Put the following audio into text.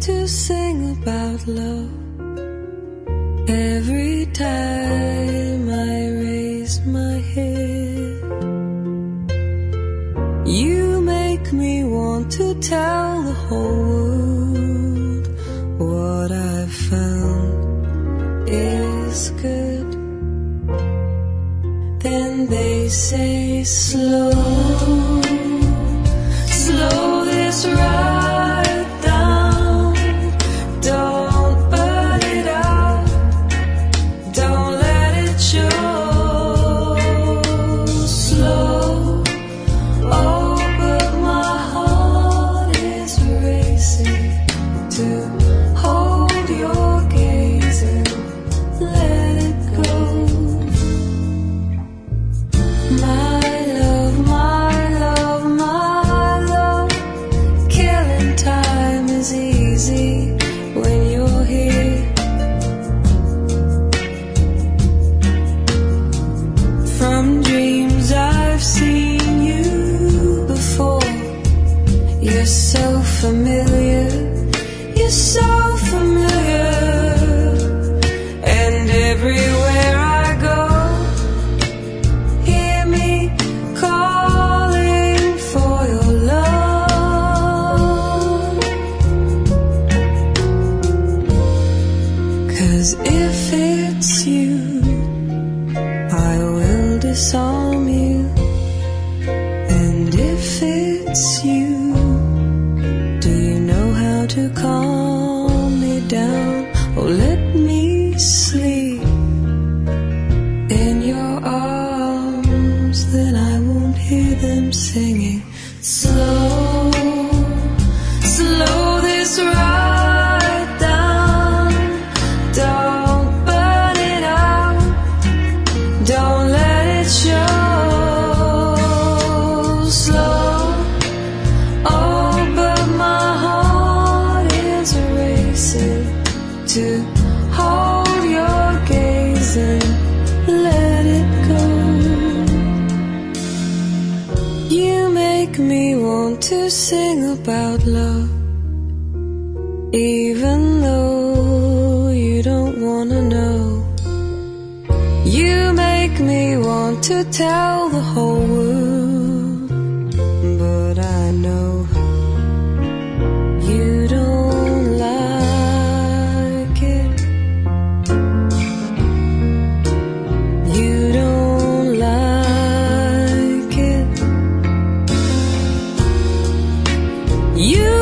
to sing about love. Every time I raise my head, you make me want to tell the whole world what I've found is good. Then they say slow, slow this right down. Don't burn it out, don't let it show. Slow, oh, but my heart is racing to hold your gaze and let it go. My love, my love, my love, killing time is easy when you're here. From dreams I've seen you before. You're so familiar, you're so familiar. And everywhere I go, hear me calling for your love. 'Cause if it's you, I will disarm you. And if it's you, do you know how to calm me down? Or let me sleep in your arms, then I won't hear them singing. Slow, slow this right down. Don't burn it out, don't let it show. Slow, oh, but my heart is racing to hold your gaze and let it go. You make me want to sing about love, even though you don't wanna know. You make me want to tell the whole world, but I know you don't like it. You don't like it. You